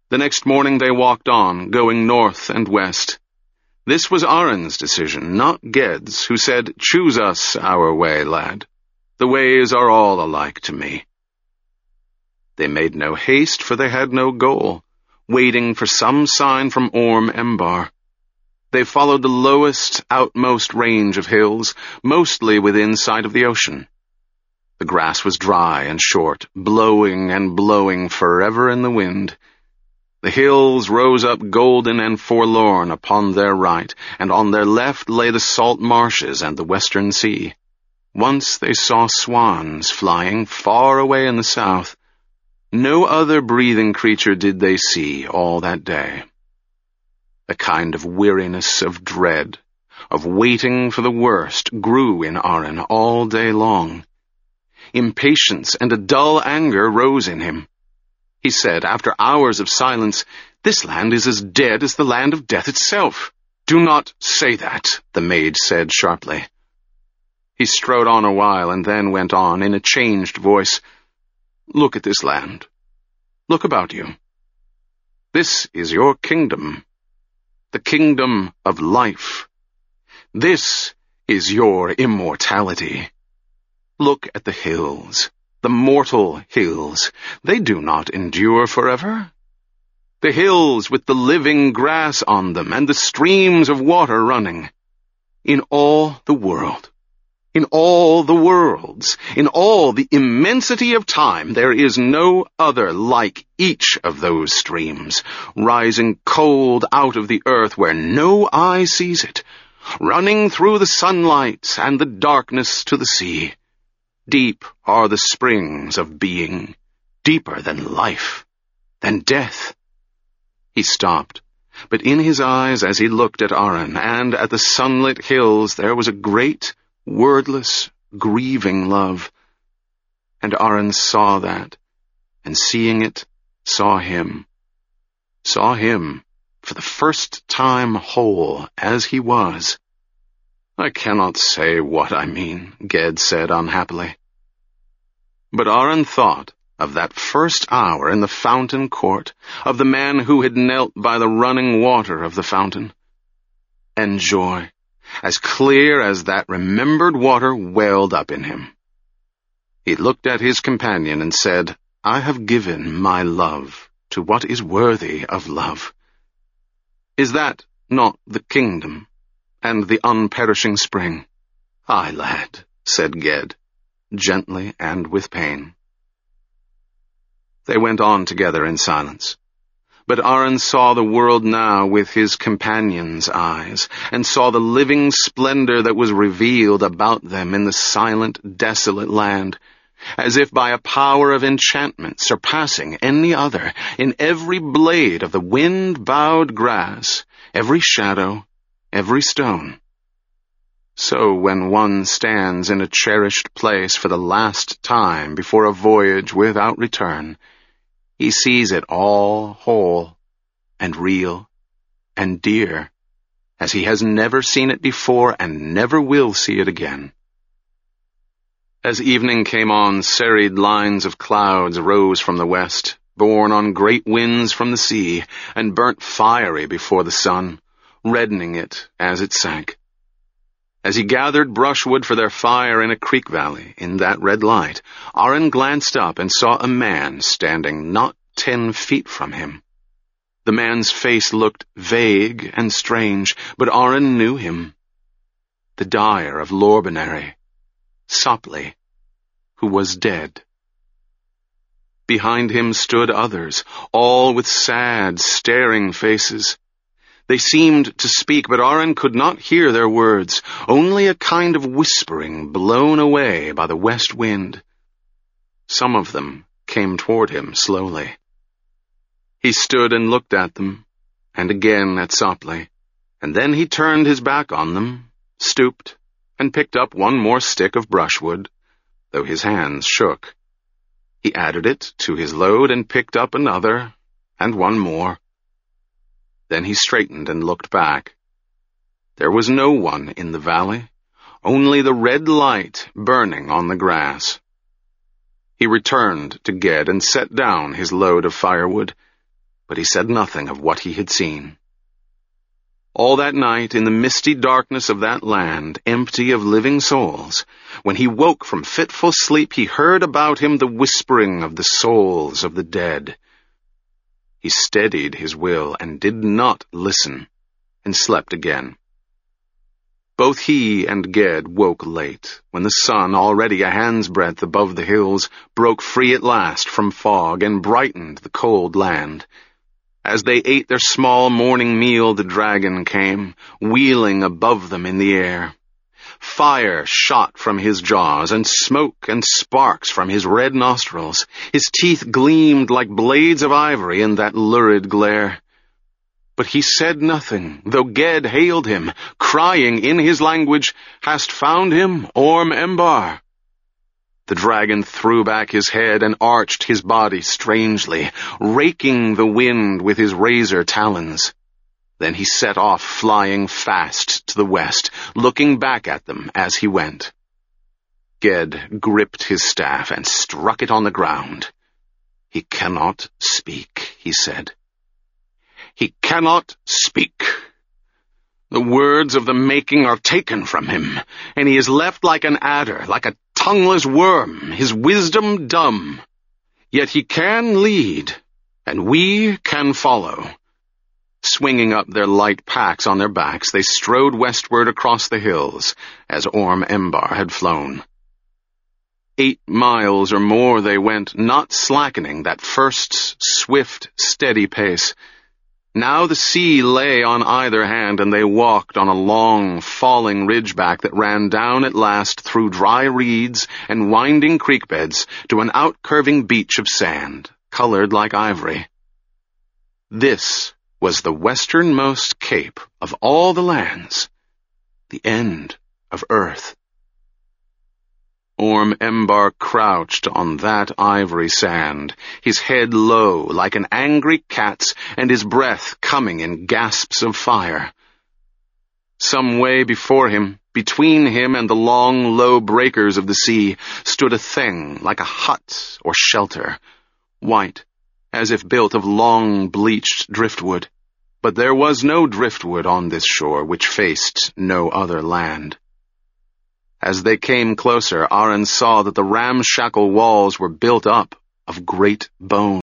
The next morning they walked on, going north and west. This was Aron's decision, not Ged's, who said, "Choose us our way, lad. The ways are all alike to me." They made no haste, for they had no goal, waiting for some sign from Orm Embar. They followed the lowest, outmost range of hills, mostly within sight of the ocean. The grass was dry and short, blowing and blowing forever in the wind. The hills rose up golden and forlorn upon their right, and on their left lay the salt marshes and the western sea. Once they saw swans flying far away in the south. No other breathing creature did they see all that day. A kind of weariness of dread, of waiting for the worst, grew in Aron all day long. Impatience and a dull anger rose in him. He said, after hours of silence, "This land is as dead as the land of death itself." "Do not say that," the maid said sharply. He strode on a while and then went on in a changed voice, "Look at this land. Look about you. This is your kingdom, the kingdom of life. This is your immortality. Look at the hills, the mortal hills. They do not endure forever. The hills with the living grass on them and the streams of water running. In all the world, in all the worlds, in all the immensity of time, there is no other like each of those streams, rising cold out of the earth where no eye sees it, running through the sunlight and the darkness to the sea. Deep are the springs of being, deeper than life, than death." He stopped, but in his eyes as he looked at Aron and at the sunlit hills there was a great, wordless, grieving love. And Aron saw that, and seeing it, saw him for the first time whole as he was. "I cannot say what I mean," Ged said unhappily. But Aron thought of that first hour in the fountain court, of the man who had knelt by the running water of the fountain. And joy, as clear as that remembered water, welled up in him. He looked at his companion and said, "I have given my love to what is worthy of love. Is that not the kingdom and the unperishing spring?" "Aye, lad," said Ged, gently and with pain. They went on together in silence. But Aron saw the world now with his companion's eyes, and saw the living splendor that was revealed about them in the silent, desolate land, as if by a power of enchantment surpassing any other, in every blade of the wind-bowed grass, every shadow, every stone. So when one stands in a cherished place for the last time before a voyage without return, he sees it all whole and real and dear, as he has never seen it before and never will see it again. As evening came on, serried lines of clouds rose from the west, borne on great winds from the sea, and burnt fiery before the sun, reddening it as it sank. As he gathered brushwood for their fire in a creek valley, in that red light, Aron glanced up and saw a man standing not 10 feet from him. The man's face looked vague and strange, but Aron knew him. The dyer of Lorbenary, Sopley, who was dead. Behind him stood others, all with sad, staring faces. They seemed to speak, but Aron could not hear their words, only a kind of whispering blown away by the west wind. Some of them came toward him slowly. He stood and looked at them, and again at Sopley, and then he turned his back on them, stooped, and picked up one more stick of brushwood, though his hands shook. He added it to his load and picked up another, and one more. Then he straightened and looked back. There was no one in the valley, only the red light burning on the grass. He returned to Ged and set down his load of firewood. but he said nothing of what he had seen. All that night, in the misty darkness of that land, empty of living souls, when he woke from fitful sleep, he heard about him the whispering of the souls of the dead. He steadied his will and did not listen, and slept again. Both he and Ged woke late, when the sun, already a hand's breadth above the hills, broke free at last from fog and brightened the cold land. As they ate their small morning meal, the dragon came, wheeling above them in the air. Fire shot from his jaws, and smoke and sparks from his red nostrils. His teeth gleamed like blades of ivory in that lurid glare. But he said nothing, though Ged hailed him, crying in his language, "Hast found him, Orm Embar?" The dragon threw back his head and arched his body strangely, raking the wind with his razor talons. Then he set off, flying fast to the west, looking back at them as he went. Ged gripped his staff and struck it on the ground. "He cannot speak," he said. "He cannot speak. The words of the making are taken from him, and he is left like an adder, like a tongueless worm, his wisdom dumb. Yet he can lead, and we can follow." Swinging up their light packs on their backs, they strode westward across the hills, as Orm Embar had flown. 8 miles or more they went, not slackening that first swift, steady pace. Now the sea lay on either hand, and they walked on a long, falling ridgeback that ran down at last through dry reeds and winding creek beds to an outcurving beach of sand, colored like ivory. This was the westernmost cape of all the lands, the end of earth. Orm Embar crouched on that ivory sand, his head low like an angry cat's, and his breath coming in gasps of fire. Some way before him, between him and the long, low breakers of the sea, stood a thing like a hut or shelter, white, as if built of long, bleached driftwood. But there was no driftwood on this shore, which faced no other land. As they came closer, Arryn saw that the ramshackle walls were built up of great bone.